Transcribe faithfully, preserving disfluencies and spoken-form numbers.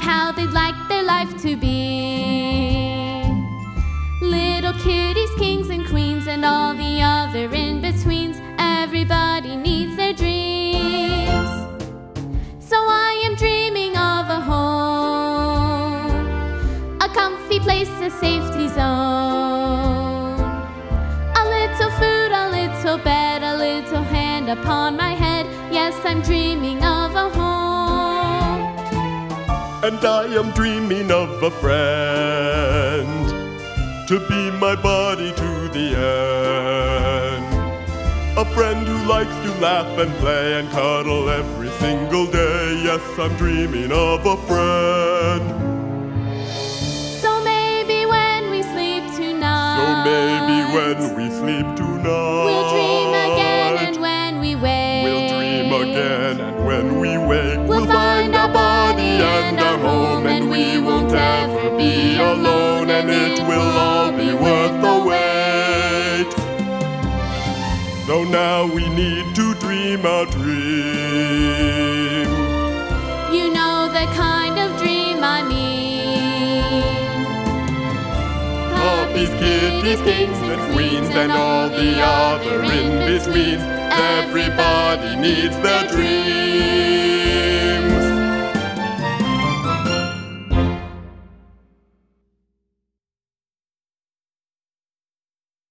how they'd like their life to be. Little kitties, kings and queens, and all the other in-betweens. Everybody needs their dreams. So I am dreaming of a home, a comfy place, a safety zone. A little food, a little bed, a little hand upon my head. Yes, I'm dreaming of a home. And I am dreaming of a friend to be my buddy to the end. A friend who likes to laugh and play and cuddle every single day. Yes, I'm dreaming of a friend. So maybe when we sleep tonight, So maybe when we sleep tonight, we'll dream again, and when we wake, we'll dream again, and when we wake, we'll find our body and our home, and we won't ever be alone, and it will all be worth the wait. So now we need to dream our dream. You know the kind of dream I mean. Puppies, kitties, kings and queens, and all the other in-betweens. Everybody needs their dream.